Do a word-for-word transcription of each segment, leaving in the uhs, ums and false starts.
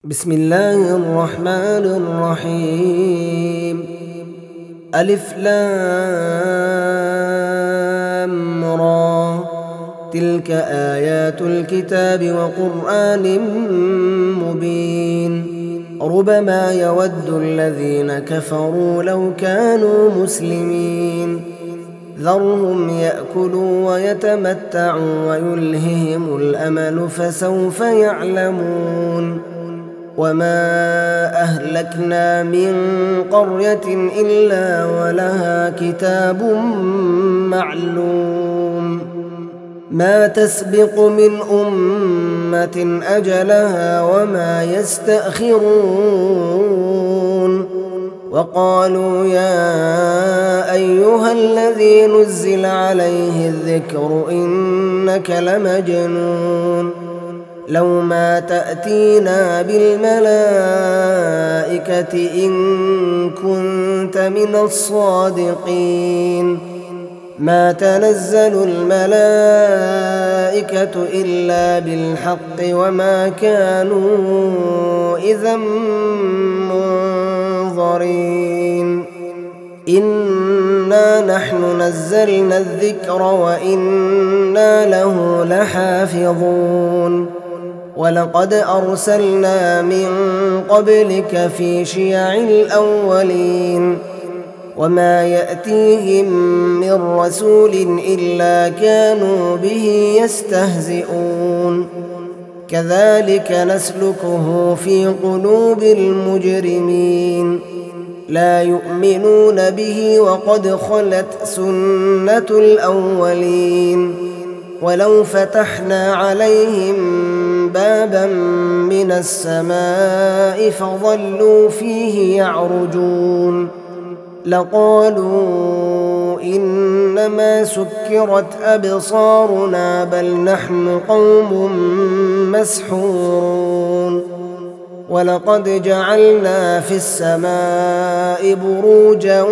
بسم الله الرحمن الرحيم. ألف لام را، تلك آيات الكتاب وقرآن مبين. ربما يود الذين كفروا لو كانوا مسلمين. ذرهم يأكلوا ويتمتعوا ويلههم الأمل فسوف يعلمون. وما أهلكنا من قرية إلا ولها كتاب معلوم. ما تسبق من أمة أجلها وما يستأخرون. وقالوا يا أيها الذي نزل عليه الذكر إنك لمجنون. لو ما تأتينا بالملائكة إن كنت من الصادقين. ما تنزل الملائكة إلا بالحق وما كانوا إذا منظرين. إنا نحن نزلنا الذكر وإنا له لحافظون. ولقد أرسلنا من قبلك في شيع الأولين. وما يأتيهم من رسول إلا كانوا به يستهزئون. كذلك نسلكه في قلوب المجرمين. لا يؤمنون به وقد خلت سنة الأولين. ولو فتحنا عليهم بابا من السماء فظلوا فيه يعرجون لقالوا إنما سكرت أبصارنا بل نحن قوم مسحورون. ولقد جعلنا في السماء بروجا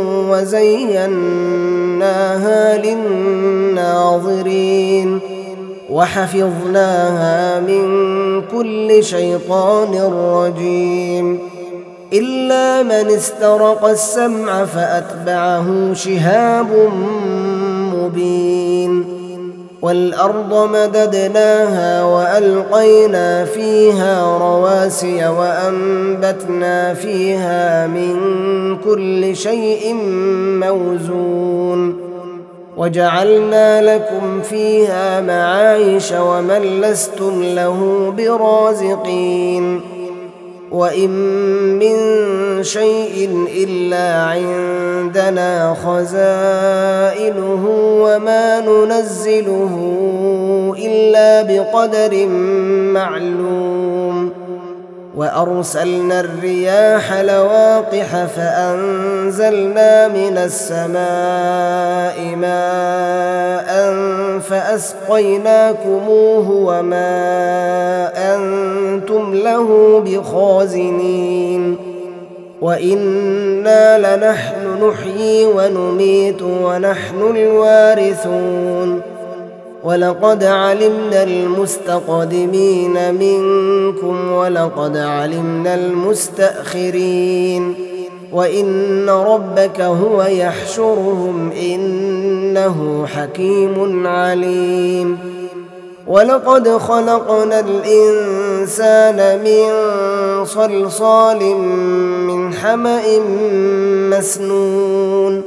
وزيناها للناظرين وحفظناها من كل شيطان رجيم إلا من استرق السمع فأتبعه شهاب مبين. والأرض مددناها وألقينا فيها رواسي وأنبتنا فيها من كل شيء موزون. وجعلنا لكم فيها معايش ومن لستم له برازقين. وإن من شيء إلا عندنا خزائنه وما ننزله إلا بقدر معلوم. وأرسلنا الرياح لواقح فأنزلنا من السماء ماء فأسقيناكموه وما أنتم له بخازنين. وإنا لنحن نحيي ونميت ونحن الوارثون. ولقد علمنا المستقدمين منكم ولقد علمنا المستأخرين. وإن ربك هو يحشرهم إنه حكيم عليم. ولقد خلقنا الإنسان من صلصال من حمأ مسنون.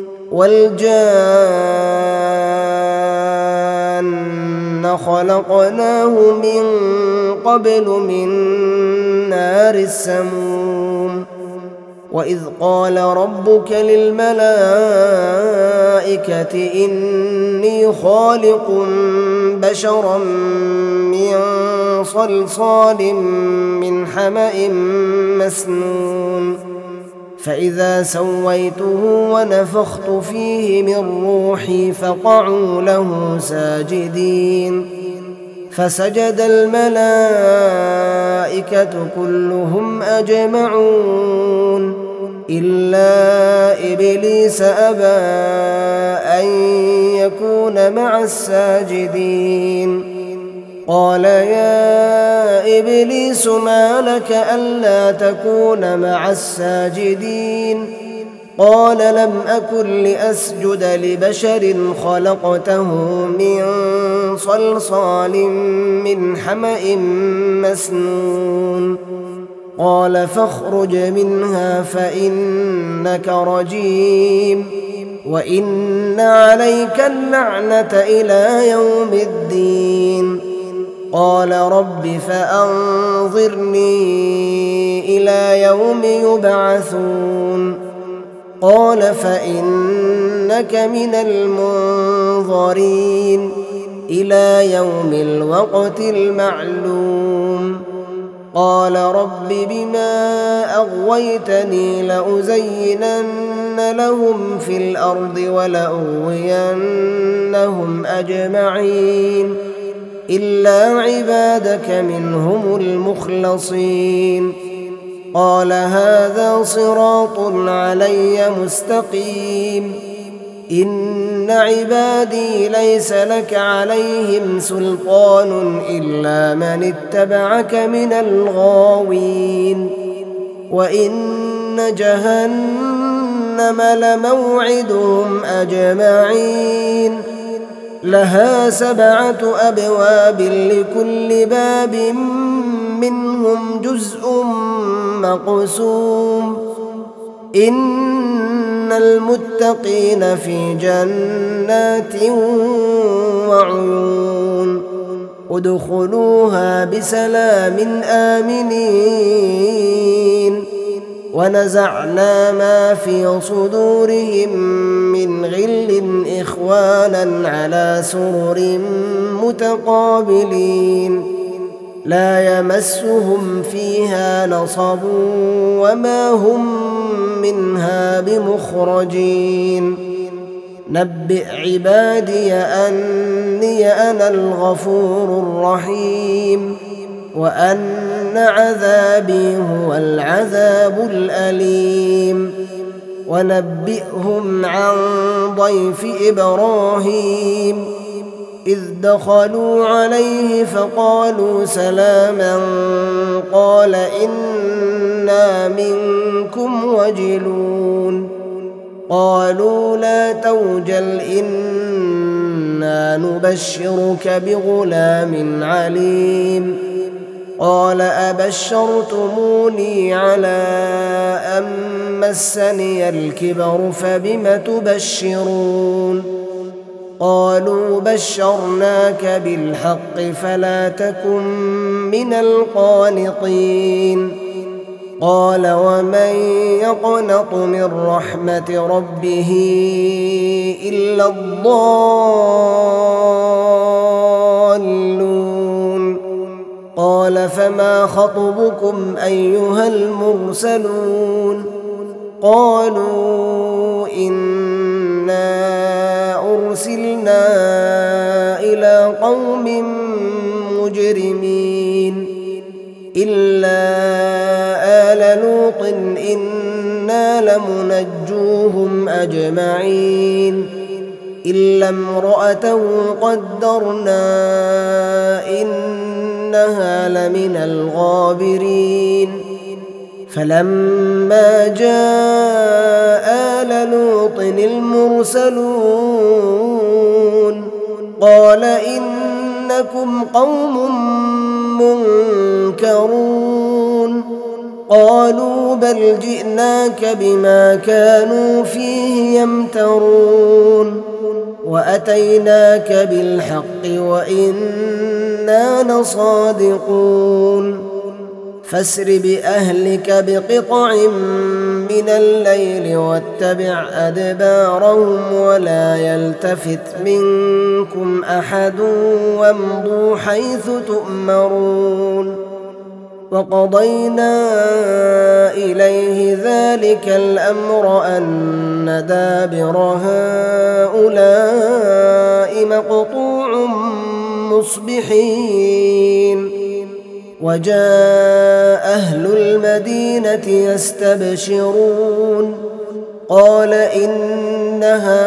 والجان خلقناه من قبل من نار السموم. وإذ قال ربك للملائكة إني خالق بشرا من صلصال من حمأ مسنون. فإذا سويته ونفخت فيه من روحي فقعوا له ساجدين. فسجد الملائكة كلهم أجمعون إلا إبليس أبى أن يكون مع الساجدين. قال يا إبليس ما لك ألا تكون مع الساجدين قال لم أكن لأسجد لبشر خلقته من صلصال من حمأ مسنون قال فاخرج منها فإنك رجيم وإن عليك اللعنة إلى يوم الدين قال رب فأنظرني إلى يوم يبعثون قال فإنك من المنظرين إلى يوم الوقت المعلوم قال رب بما أغويتني لأزينن لهم في الأرض ولأغوينهم أجمعين إلا عبادك منهم المخلصين قال هذا صراط علي مستقيم إن عبادي ليس لك عليهم سلطان إلا من اتبعك من الغاوين وإن جهنم لموعدهم أجمعين لها سبعة أبواب لكل باب منهم جزء مقسوم إن المتقين في جنات وعيون ادخلوها بسلام آمنين ونزعنا ما في صدورهم من غل إخوانا على سرر متقابلين لا يمسهم فيها نصب وما هم منها بمخرجين نبئ عبادي أني أنا الغفور الرحيم وأن عذابي هو العذاب الأليم ونبئهم عن ضيف إبراهيم إذ دخلوا عليه فقالوا سلاما قال إنا منكم وجلون قالوا لا توجل إنا نبشرك بغلام عليم قال أبشرتموني على أن مسني الكبر فبم تبشرون قالوا بشرناك بالحق فلا تكن من القانطين قال ومن يقنط من رحمة ربه إلا الضالون قال فما خطبكم أيها المرسلون قالوا إنا أرسلنا إلى قوم مجرمين إلا آل لوط إنا لمنجوهم أجمعين إلا امرأته قدرنا إنها لمن الغابرين فلما جاء آل لوط المرسلون قال إنكم قوم منكرون قالوا بل جئناك بما كانوا فيه يمترون وأتيناك بالحق وإنا لصادقون فاسر بأهلك بقطع من الليل واتبع أدبارهم ولا يلتفت منكم أحد وامضوا حيث تؤمرون وقضينا إليه ذلك الأمر أن دابر هؤلاء مقطوع مصبحين وجاء أهل المدينة يستبشرون قال إن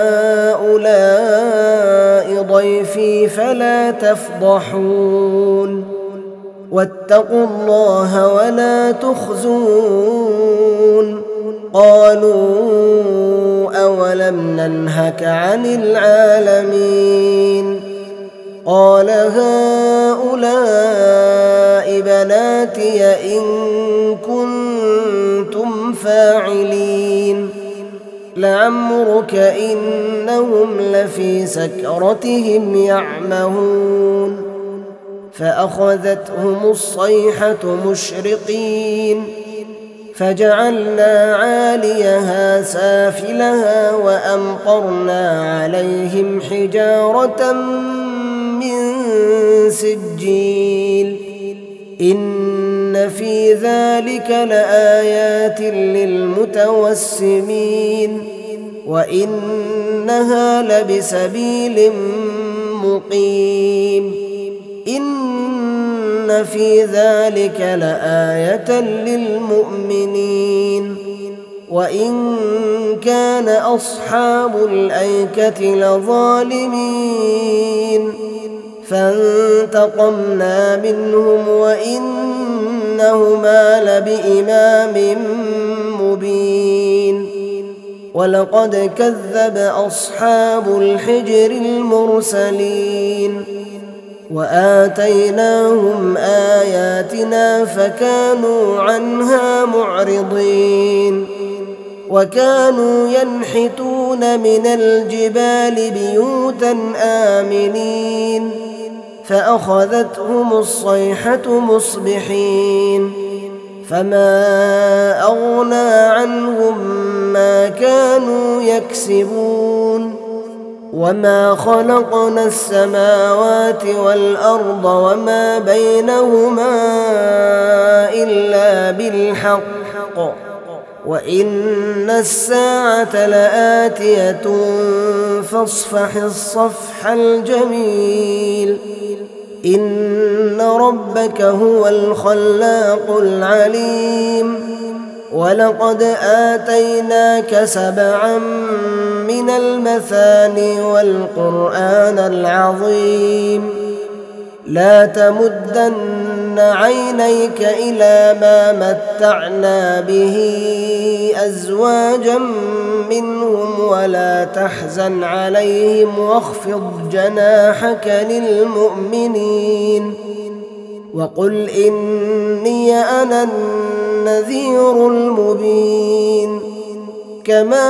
هؤلاء ضيفي فلا تفضحون واتقوا الله ولا تخزون قالوا أولم ننهك عن العالمين قال هؤلاء بناتي إن كنتم فاعلين لعمرك إنهم لفي سكرتهم يعمهون فأخذتهم الصيحة مشرقين فجعلنا عاليها سافلها وأمطرنا عليهم حجارة من سجيل إن في ذلك لآيات للمتوسمين وإنها لبسبيل مقيم إن في ذلك لآية للمؤمنين وإن كان أصحاب الأيكة لظالمين فانتقمنا منهم وإنهما لبإمام مبين ولقد كذب أصحاب الحجر المرسلين وآتيناهم آياتنا فكانوا عنها معرضين وكانوا ينحتون من الجبال بيوتا آمنين فأخذتهم الصيحة مصبحين فما أغنى عنهم ما كانوا يكسبون وما خلقنا السماوات والأرض وما بينهما إلا بالحق وإن الساعة لآتية فاصفح الصفح الجميل إن ربك هو الخلاق العليم ولقد آتيناك سبعا من المثاني والقرآن العظيم لا تمدن عينيك إلى ما متعنا به أزواجا منهم ولا تحزن عليهم واخفض جناحك للمؤمنين وقل إني أنا النذير المبين كما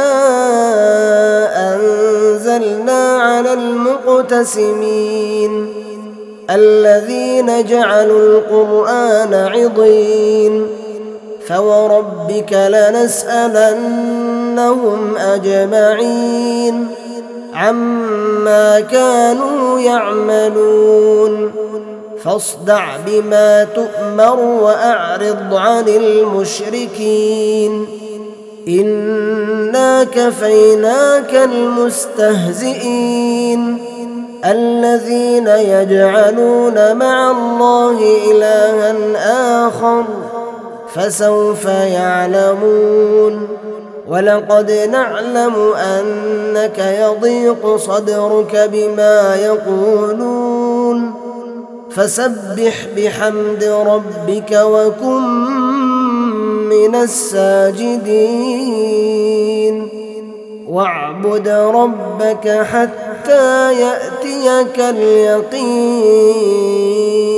أنزلنا على المقتسمين الذين جعلوا القرآن عضين فوربك لنسألنهم أجمعين عما كانوا يعملون فاصدع بما تؤمر وأعرض عن المشركين إنا كفيناك المستهزئين الذين يجعلون مع الله إلها آخر فسوف يعلمون ولقد نعلم أنك يضيق صدرك بما يقولون فسبح بحمد ربك وكن من الساجدين واعبد ربك حتى يأتيك اليقين.